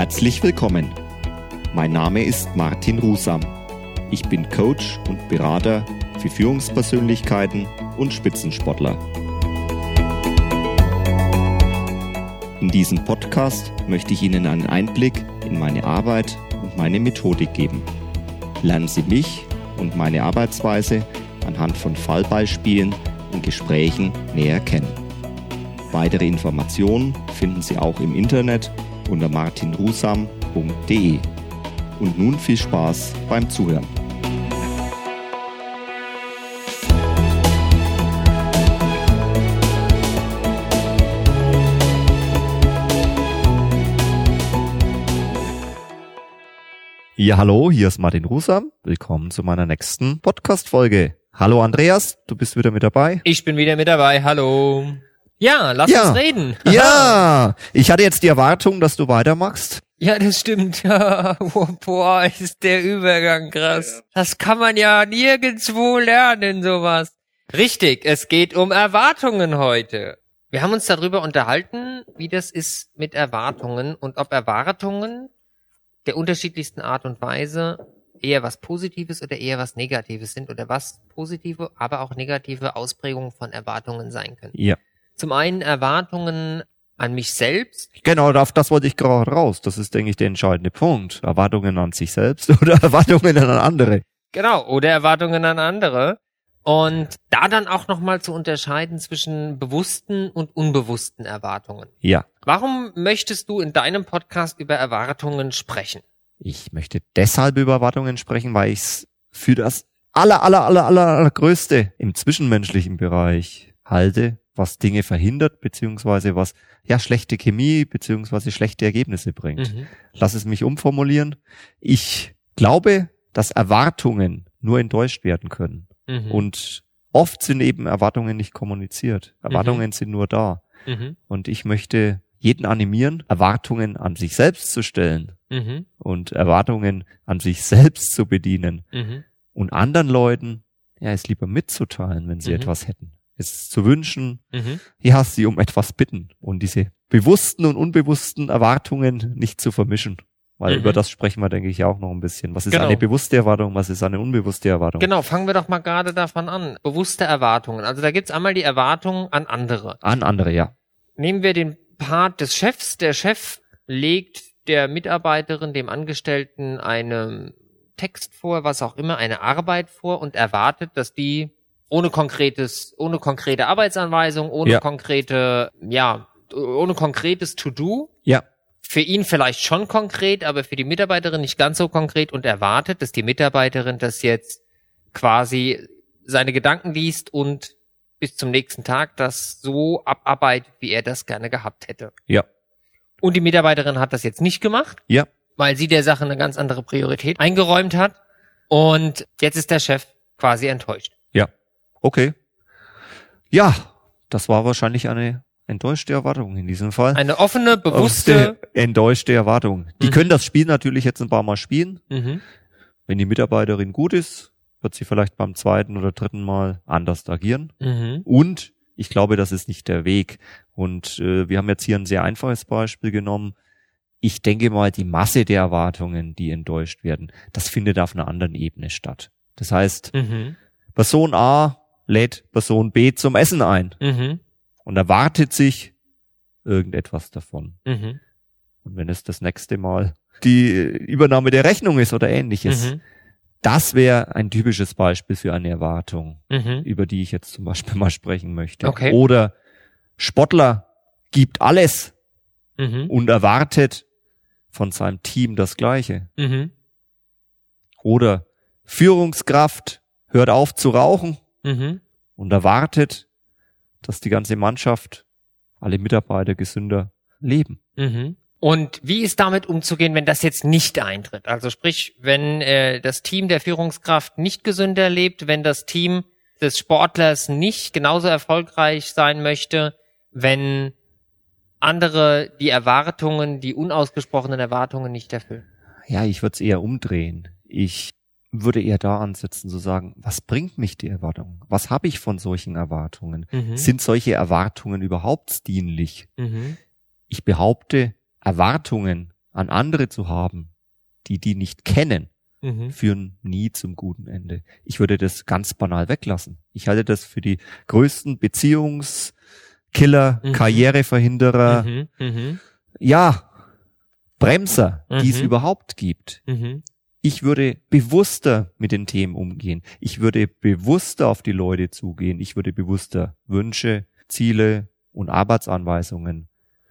Herzlich willkommen. Mein Name ist Martin Rusam. Ich bin Coach und Berater für Führungspersönlichkeiten und Spitzensportler. In diesem Podcast möchte ich Ihnen einen Einblick in meine Arbeit und meine Methodik geben. Lernen Sie mich und meine Arbeitsweise anhand von Fallbeispielen und Gesprächen näher kennen. Weitere Informationen finden Sie auch im Internet unter martinrusam.de. Und nun viel Spaß beim Zuhören. Ja, hallo, hier ist Martin Rusam. Willkommen zu meiner nächsten Podcast-Folge. Hallo Andreas, du bist wieder mit dabei? Ich bin wieder mit dabei, hallo. Ja, lass uns reden. Ja, ich hatte jetzt die Erwartung, dass du weitermachst. Ja, das stimmt. Boah, ist der Übergang krass. Das kann man ja nirgendwo lernen, sowas. Richtig, es geht um Erwartungen heute. Wir haben uns darüber unterhalten, wie das ist mit Erwartungen und ob Erwartungen der unterschiedlichsten Art und Weise eher was Positives oder eher was Negatives sind oder was positive, aber auch negative Ausprägungen von Erwartungen sein können. Ja. Zum einen Erwartungen an mich selbst. Genau, auf das wollte ich gerade raus. Das ist, denke ich, der entscheidende Punkt. Erwartungen an sich selbst oder Erwartungen an andere. Genau, oder Erwartungen an andere. Und da dann auch nochmal zu unterscheiden zwischen bewussten und unbewussten Erwartungen. Ja. Warum möchtest du in deinem Podcast über Erwartungen sprechen? Ich möchte deshalb über Erwartungen sprechen, weil ich es für das allergrößte im zwischenmenschlichen Bereich halte, was Dinge verhindert, beziehungsweise was schlechte Chemie, beziehungsweise schlechte Ergebnisse bringt. Lass es mich umformulieren. Ich glaube, dass Erwartungen nur enttäuscht werden können. Und oft sind eben Erwartungen nicht kommuniziert. Erwartungen sind nur da. Und ich möchte jeden animieren, Erwartungen an sich selbst zu stellen und Erwartungen an sich selbst zu bedienen und anderen Leuten es lieber mitzuteilen, wenn sie etwas hätten. Es zu wünschen, sie um etwas bitten und diese bewussten und unbewussten Erwartungen nicht zu vermischen. Weil über das sprechen wir, denke ich, auch noch ein bisschen. Was ist eine bewusste Erwartung, was ist eine unbewusste Erwartung? Genau, fangen wir doch mal gerade davon an. Bewusste Erwartungen. Also da gibt's einmal die Erwartungen an andere. An andere, ja. Nehmen wir den Part des Chefs. Der Chef legt der Mitarbeiterin, dem Angestellten, einen Text vor, was auch immer, eine Arbeit vor und erwartet, dass die ohne konkrete Arbeitsanweisung, ohne konkretes To-Do. Ja. Für ihn vielleicht schon konkret, aber für die Mitarbeiterin nicht ganz so konkret und erwartet, dass die Mitarbeiterin das jetzt quasi seine Gedanken liest und bis zum nächsten Tag das so abarbeitet, wie er das gerne gehabt hätte. Ja. Und die Mitarbeiterin hat das jetzt nicht gemacht. Ja. Weil sie der Sache eine ganz andere Priorität eingeräumt hat. Und jetzt ist der Chef quasi enttäuscht. Ja. Okay. Ja, das war wahrscheinlich eine enttäuschte Erwartung in diesem Fall. Eine offene, bewusste, enttäuschte Erwartung. Die können das Spiel natürlich jetzt ein paar Mal spielen. Wenn die Mitarbeiterin gut ist, wird sie vielleicht beim zweiten oder dritten Mal anders agieren. Und ich glaube, das ist nicht der Weg. Und wir haben jetzt hier ein sehr einfaches Beispiel genommen. Ich denke mal, die Masse der Erwartungen, die enttäuscht werden, das findet auf einer anderen Ebene statt. Das heißt, Person A lädt Person B zum Essen ein. Und erwartet sich irgendetwas davon. Und wenn es das nächste Mal die Übernahme der Rechnung ist oder ähnliches, das wäre ein typisches Beispiel für eine Erwartung, über die ich jetzt zum Beispiel mal sprechen möchte. Okay. Oder Sportler gibt alles und erwartet von seinem Team das Gleiche. Oder Führungskraft hört auf zu rauchen und erwartet, dass die ganze Mannschaft, alle Mitarbeiter gesünder leben. Und wie ist damit umzugehen, wenn das jetzt nicht eintritt? Also sprich, wenn das Team der Führungskraft nicht gesünder lebt, wenn das Team des Sportlers nicht genauso erfolgreich sein möchte, wenn andere die Erwartungen, die unausgesprochenen Erwartungen nicht erfüllen? Ja, ich würde es eher umdrehen. Ich würde eher da ansetzen zu sagen, was bringt mich die Erwartung? Was habe ich von solchen Erwartungen? Sind solche Erwartungen überhaupt dienlich? Ich behaupte, Erwartungen an andere zu haben, die nicht kennen, Mhm. führen nie zum guten Ende. Ich würde das ganz banal weglassen. Ich halte das für die größten Beziehungskiller, Mhm. Karriereverhinderer, Mhm. Mhm. ja, Bremser, die es Mhm. überhaupt gibt. Mhm. Ich würde bewusster mit den Themen umgehen. Ich würde bewusster auf die Leute zugehen. Ich würde bewusster Wünsche, Ziele und Arbeitsanweisungen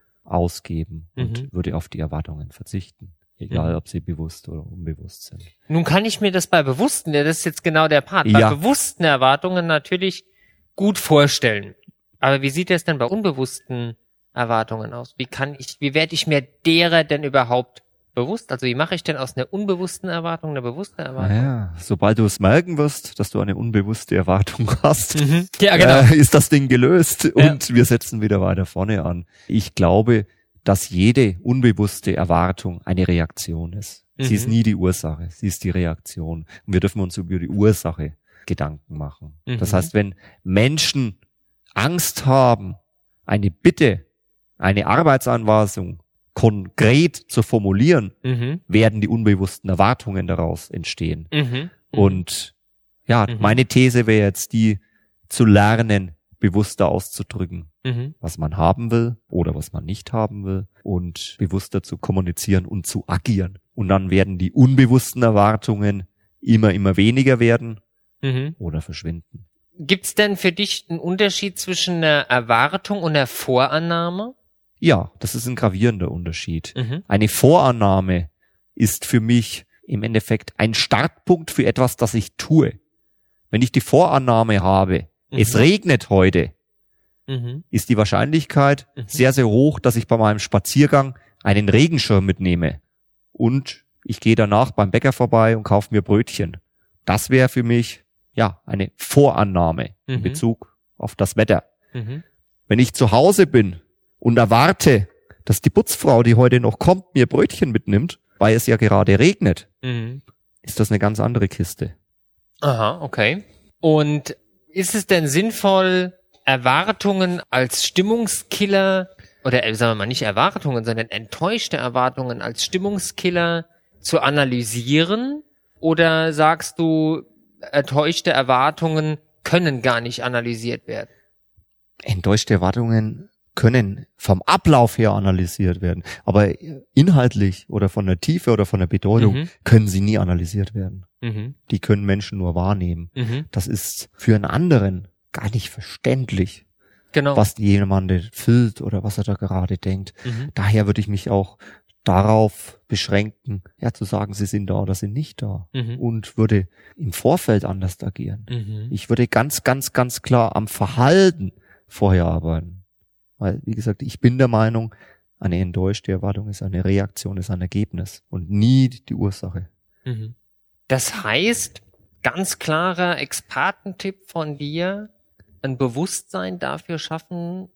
ausgeben und würde auf die Erwartungen verzichten. Egal, ob sie bewusst oder unbewusst sind. Nun kann ich mir das bei bewussten, ja, das ist jetzt genau der Part, Ja. bei bewussten Erwartungen natürlich gut vorstellen. Aber wie sieht es denn bei unbewussten Erwartungen aus? Wie werde ich mir derer denn überhaupt bewusst? Also wie mache ich denn aus einer unbewussten Erwartung eine bewusste Erwartung? Naja, sobald du es merken wirst, dass du eine unbewusste Erwartung hast, Mhm. Ja, genau. ist das Ding gelöst Ja. und wir setzen wieder weiter vorne an. Ich glaube, dass jede unbewusste Erwartung eine Reaktion ist. Sie ist Mhm. nie die Ursache, sie ist die Reaktion. Und wir dürfen uns über die Ursache Gedanken machen. Mhm. Das heißt, wenn Menschen Angst haben, eine Bitte, eine Arbeitsanweisung konkret zu formulieren, Mhm. werden die unbewussten Erwartungen daraus entstehen. Mhm. Und ja, Mhm. meine These wäre jetzt die, zu lernen, bewusster auszudrücken, Mhm. was man haben will oder was man nicht haben will und bewusster zu kommunizieren und zu agieren. Und dann werden die unbewussten Erwartungen immer weniger werden Mhm. oder verschwinden. Gibt's denn für dich einen Unterschied zwischen einer Erwartung und einer Vorannahme? Ja, das ist ein gravierender Unterschied. Mhm. Eine Vorannahme ist für mich im Endeffekt ein Startpunkt für etwas, das ich tue. Wenn ich die Vorannahme habe, es regnet heute, Mhm. ist die Wahrscheinlichkeit Mhm. sehr, sehr hoch, dass ich bei meinem Spaziergang einen Regenschirm mitnehme. Und ich gehe danach beim Bäcker vorbei und kaufe mir Brötchen. Das wäre für mich, ja, eine Vorannahme in Mhm. Bezug auf das Wetter. Mhm. Wenn ich zu Hause bin und erwarte, dass die Putzfrau, die heute noch kommt, mir Brötchen mitnimmt, weil es ja gerade regnet, Mhm. ist das eine ganz andere Kiste. Aha, okay. Und ist es denn sinnvoll, Erwartungen als Stimmungskiller oder sagen wir mal nicht Erwartungen, sondern enttäuschte Erwartungen als Stimmungskiller zu analysieren? Oder sagst du, enttäuschte Erwartungen können gar nicht analysiert werden? Enttäuschte Erwartungen können vom Ablauf her analysiert werden, aber inhaltlich oder von der Tiefe oder von der Bedeutung Mhm. können sie nie analysiert werden. Mhm. Die können Menschen nur wahrnehmen. Mhm. Das ist für einen anderen gar nicht verständlich, Genau. was jemand fühlt oder was er da gerade denkt. Mhm. Daher würde ich mich auch darauf beschränken, ja, zu sagen, sie sind da oder sind nicht da. Mhm. Und würde im Vorfeld anders agieren. Mhm. Ich würde ganz klar am Verhalten vorher arbeiten. Weil, wie gesagt, ich bin der Meinung, eine enttäuschte Erwartung ist eine Reaktion, ist ein Ergebnis und nie die Ursache. Mhm. Das heißt, ganz klarer Expertentipp von dir, ein Bewusstsein dafür schaffen,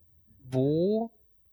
wo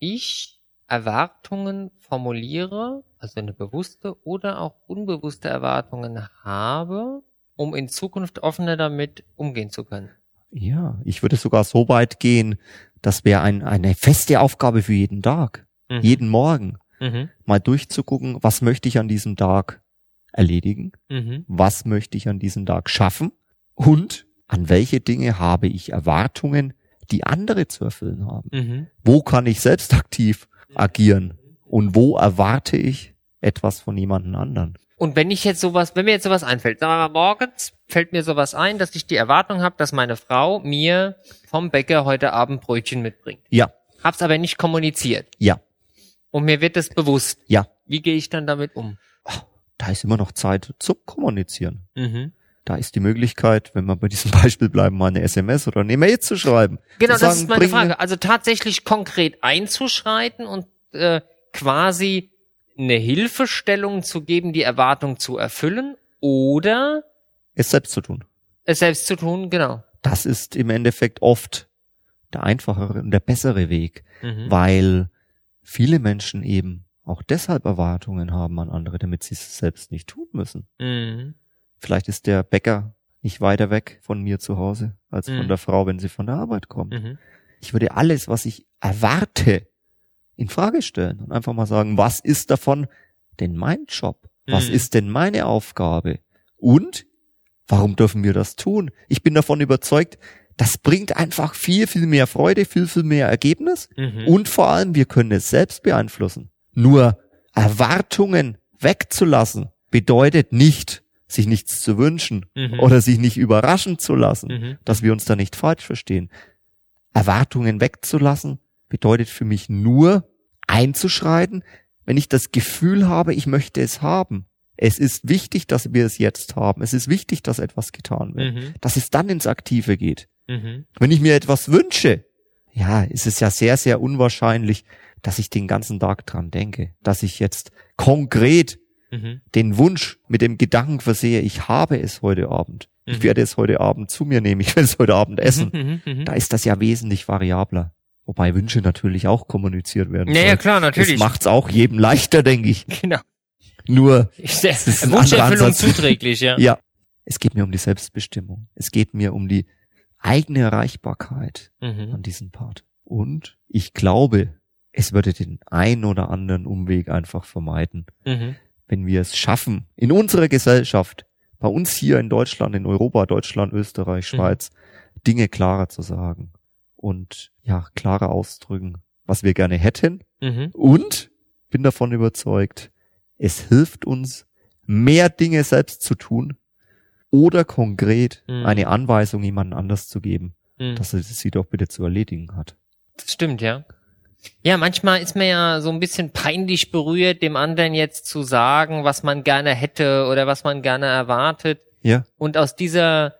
ich Erwartungen formuliere, also eine bewusste oder auch unbewusste Erwartungen habe, um in Zukunft offener damit umgehen zu können. Ja, ich würde sogar so weit gehen, das wäre eine feste Aufgabe für jeden Tag, Mhm. jeden Morgen, Mhm. mal durchzugucken, was möchte ich an diesem Tag erledigen, Mhm. was möchte ich an diesem Tag schaffen und an welche Dinge habe ich Erwartungen, die andere zu erfüllen haben. Mhm. Wo kann ich selbst aktiv agieren und wo erwarte ich etwas von jemandem anderen? Und wenn mir jetzt sowas einfällt, sagen wir mal, morgens fällt mir sowas ein, dass ich die Erwartung habe, dass meine Frau mir vom Bäcker heute Abend Brötchen mitbringt. Ja, Hab's aber nicht kommuniziert. ja, Und mir wird das bewusst. ja. Wie gehe ich dann damit um? Da ist immer noch Zeit zum Kommunizieren. Mhm. Da ist die Möglichkeit, wenn wir bei diesem Beispiel bleiben, mal eine SMS oder eine Mail zu schreiben. Genau, zu das sagen, ist meine bring Frage. Also tatsächlich konkret einzuschreiten und quasi eine Hilfestellung zu geben, die Erwartung zu erfüllen oder es selbst zu tun. es selbst zu tun, genau. Das ist im Endeffekt oft der einfachere und der bessere Weg, Mhm. weil viele Menschen eben auch deshalb Erwartungen haben an andere, damit sie es selbst nicht tun müssen. Mhm. Vielleicht ist der Bäcker nicht weiter weg von mir zu Hause als Mhm. von der Frau, wenn sie von der Arbeit kommt. Mhm. Ich würde alles, was ich erwarte, in Frage stellen und einfach mal sagen, was ist davon denn mein Job? Was ist denn meine Aufgabe? Und warum dürfen wir das tun? Ich bin davon überzeugt, das bringt einfach viel, viel mehr Freude, viel, viel mehr Ergebnis. Und vor allem, wir können es selbst beeinflussen. Nur Erwartungen wegzulassen bedeutet nicht, sich nichts zu wünschen oder sich nicht überraschen zu lassen, dass wir uns da nicht falsch verstehen. Erwartungen wegzulassen bedeutet für mich nur einzuschreiten, wenn ich das Gefühl habe, ich möchte es haben. Es ist wichtig, dass wir es jetzt haben. Es ist wichtig, dass etwas getan wird. Dass es dann ins Aktive geht. Wenn ich mir etwas wünsche, ja, ist es ja sehr, sehr unwahrscheinlich, dass ich den ganzen Tag dran denke. Dass ich jetzt konkret den Wunsch mit dem Gedanken versehe, ich habe es heute Abend. Ich werde es heute Abend zu mir nehmen. Ich werde es heute Abend essen. Da ist das ja wesentlich variabler. Wobei Wünsche natürlich auch kommuniziert werden. Ja, klar, natürlich. Das macht's auch jedem leichter, denke ich. Genau. Nur ist Wunscherfüllung zuträglich, ja. Ja. Es geht mir um die Selbstbestimmung. Es geht mir um die eigene Erreichbarkeit an diesem Part. Und ich glaube, es würde den ein oder anderen Umweg einfach vermeiden, wenn wir es schaffen, in unserer Gesellschaft, bei uns hier in Deutschland, in Europa, Deutschland, Österreich, Schweiz, Dinge klarer zu sagen und ja, klarer ausdrücken, was wir gerne hätten. Und bin davon überzeugt, es hilft uns, mehr Dinge selbst zu tun oder konkret eine Anweisung jemandem anders zu geben, dass er sie doch bitte zu erledigen hat. Das stimmt, ja. Ja, manchmal ist man ja so ein bisschen peinlich berührt, dem anderen jetzt zu sagen, was man gerne hätte oder was man gerne erwartet. Ja. Und aus dieser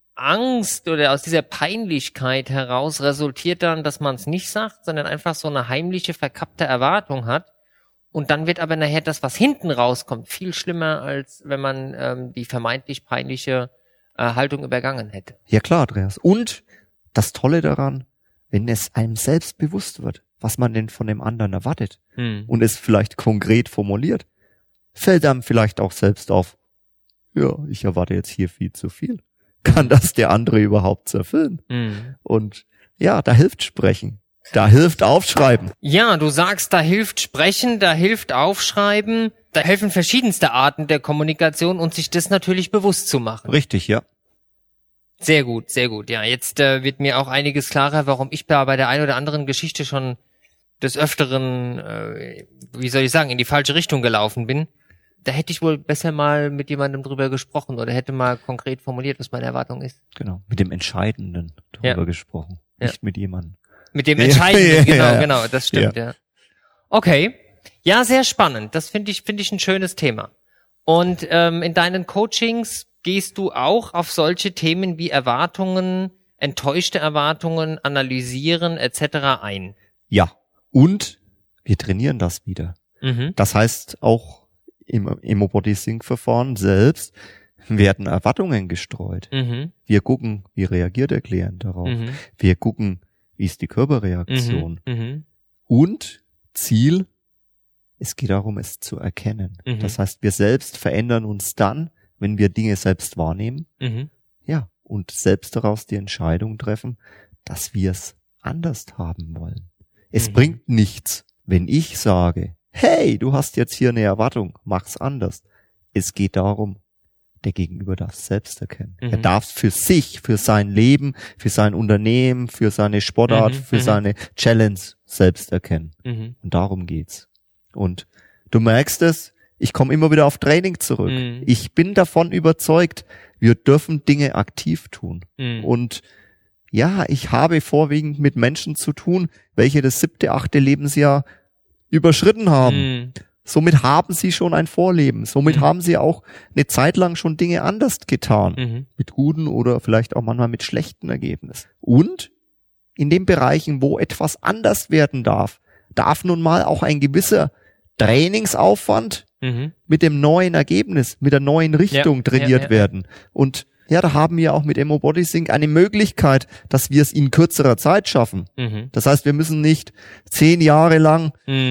Angst oder aus dieser Peinlichkeit heraus resultiert dann, dass man es nicht sagt, sondern einfach so eine heimliche, verkappte Erwartung hat. Und dann wird aber nachher das, was hinten rauskommt, viel schlimmer, als wenn man die vermeintlich peinliche Haltung übergangen hätte. Ja klar, Andreas. Und das Tolle daran, wenn es einem selbst bewusst wird, was man denn von dem anderen erwartet und es vielleicht konkret formuliert, fällt einem vielleicht auch selbst auf, ja, ich erwarte jetzt hier viel zu viel. Kann das der andere überhaupt erfüllen? Und ja, da hilft Sprechen. Da hilft Aufschreiben. Ja, du sagst, da hilft Sprechen, da hilft Aufschreiben, da helfen verschiedenste Arten der Kommunikation und sich das natürlich bewusst zu machen. Richtig, ja. Sehr gut, sehr gut. Ja, jetzt wird mir auch einiges klarer, warum ich da bei der einen oder anderen Geschichte schon des Öfteren, wie soll ich sagen, in die falsche Richtung gelaufen bin. Da hätte ich wohl besser mal mit jemandem drüber gesprochen oder hätte mal konkret formuliert, was meine Erwartung ist. Genau, mit dem Entscheidenden drüber gesprochen, nicht mit jemandem. Mit dem Entscheidenden, genau, das stimmt, ja. Okay, ja, sehr spannend. Das finde ich ein schönes Thema. Und in deinen Coachings gehst du auch auf solche Themen wie Erwartungen, enttäuschte Erwartungen, analysieren etc. ein. Ja, und wir trainieren das wieder. Das heißt, auch im Emo-Body-Sync-Verfahren selbst werden Erwartungen gestreut. Wir gucken, wie reagiert der Klient darauf. Wir gucken, wie ist die Körperreaktion. Und Ziel, es geht darum, es zu erkennen. Das heißt, wir selbst verändern uns dann, wenn wir Dinge selbst wahrnehmen. Ja, und selbst daraus die Entscheidung treffen, dass wir es anders haben wollen. Es bringt nichts, wenn ich sage, hey, du hast jetzt hier eine Erwartung, mach's anders. Es geht darum, der Gegenüber darf es selbst erkennen. Er darf es für sich, für sein Leben, für sein Unternehmen, für seine Sportart, für seine Challenge selbst erkennen. Und darum geht's. Und du merkst es, ich komme immer wieder auf Training zurück. Ich bin davon überzeugt, wir dürfen Dinge aktiv tun. Und ja, ich habe vorwiegend mit Menschen zu tun, welche das 7., 8. Lebensjahr überschritten haben. Somit haben sie schon ein Vorleben. Somit haben sie auch eine Zeit lang schon Dinge anders getan. Mit guten oder vielleicht auch manchmal mit schlechten Ergebnissen. Und in den Bereichen, wo etwas anders werden darf, darf nun mal auch ein gewisser Trainingsaufwand mit dem neuen Ergebnis, mit der neuen Richtung trainiert werden. Und ja, da haben wir auch mit Emo-Body-Sync eine Möglichkeit, dass wir es in kürzerer Zeit schaffen. Das heißt, wir müssen nicht 10 Jahre lang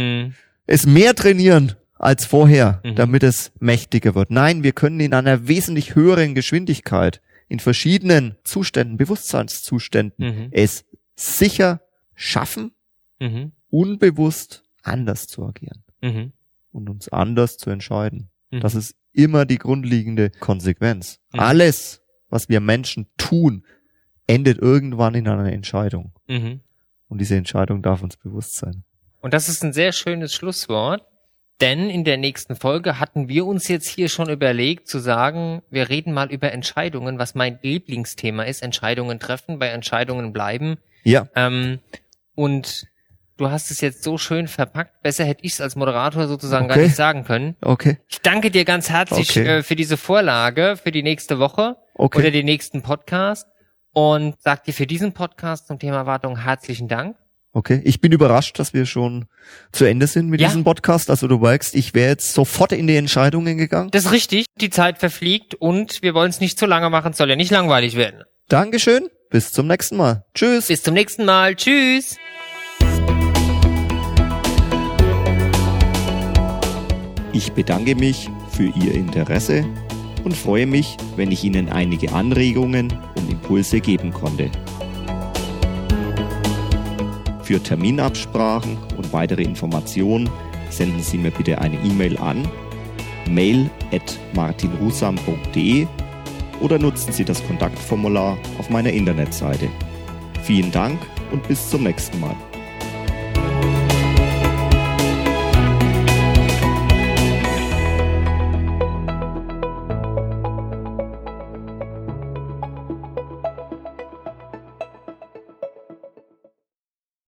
es mehr trainieren als vorher, damit es mächtiger wird. Nein, wir können in einer wesentlich höheren Geschwindigkeit, in verschiedenen Zuständen, Bewusstseinszuständen, es sicher schaffen, unbewusst anders zu agieren. und uns anders zu entscheiden. Das ist immer die grundlegende Konsequenz. Alles, was wir Menschen tun, endet irgendwann in einer Entscheidung. Und diese Entscheidung darf uns bewusst sein. Und das ist ein sehr schönes Schlusswort, denn in der nächsten Folge hatten wir uns jetzt hier schon überlegt zu sagen, wir reden mal über Entscheidungen, was mein Lieblingsthema ist, Entscheidungen treffen, bei Entscheidungen bleiben. Ja. Und du hast es jetzt so schön verpackt, besser hätte ich es als Moderator sozusagen gar nicht sagen können. Okay. Ich danke dir ganz herzlich für diese Vorlage, für die nächste Woche oder den nächsten Podcast und sag dir für diesen Podcast zum Thema Erwartung herzlichen Dank. Okay, ich bin überrascht, dass wir schon zu Ende sind mit diesem Podcast. Also du merkst, ich wäre jetzt sofort in die Entscheidungen gegangen. Das ist richtig, die Zeit verfliegt und wir wollen es nicht zu lange machen, es soll ja nicht langweilig werden. Dankeschön, bis zum nächsten Mal. Tschüss. Bis zum nächsten Mal, tschüss. Ich bedanke mich für Ihr Interesse und freue mich, wenn ich Ihnen einige Anregungen und Impulse geben konnte. Für Terminabsprachen und weitere Informationen senden Sie mir bitte eine E-Mail an mail@martinrusam.de oder nutzen Sie das Kontaktformular auf meiner Internetseite. Vielen Dank und bis zum nächsten Mal.